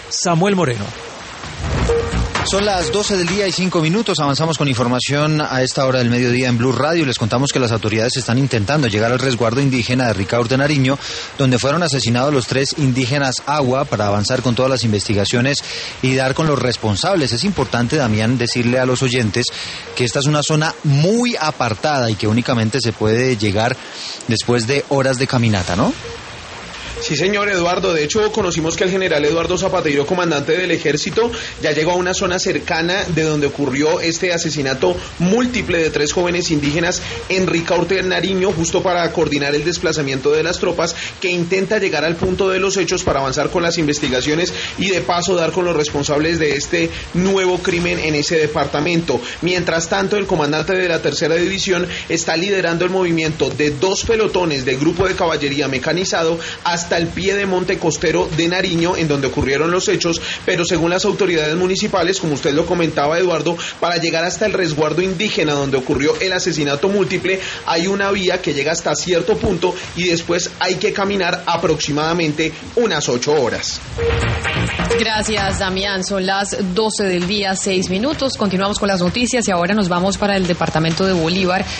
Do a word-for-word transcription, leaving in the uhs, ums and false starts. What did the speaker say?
Samuel Moreno. Son las doce del día y cinco minutos. Avanzamos con información a esta hora del mediodía en Blue Radio. Les contamos que las autoridades están intentando llegar al resguardo indígena de Ricaurte, Nariño, donde fueron asesinados los tres indígenas Agua, para avanzar con todas las investigaciones y dar con los responsables. Es importante, Damián, decirle a los oyentes que esta es una zona muy apartada y que únicamente se puede llegar después de horas de caminata, ¿no? Sí, señor Eduardo. De hecho, conocimos que el general Eduardo Zapateiro, comandante del ejército, ya llegó a una zona cercana de donde ocurrió este asesinato múltiple de tres jóvenes indígenas en Ricaurte, Nariño, justo para coordinar el desplazamiento de las tropas, que intenta llegar al punto de los hechos para avanzar con las investigaciones y de paso dar con los responsables de este nuevo crimen en ese departamento. Mientras tanto, el comandante de la tercera división está liderando el movimiento de dos pelotones del grupo de caballería mecanizado hasta hasta el pie de monte costero de Nariño, en donde ocurrieron los hechos, pero según las autoridades municipales, como usted lo comentaba, Eduardo, para llegar hasta el resguardo indígena donde ocurrió el asesinato múltiple, hay una vía que llega hasta cierto punto y después hay que caminar aproximadamente unas ocho horas. Gracias, Damián. Son las doce del día, seis minutos. Continuamos con las noticias y ahora nos vamos para el departamento de Bolívar.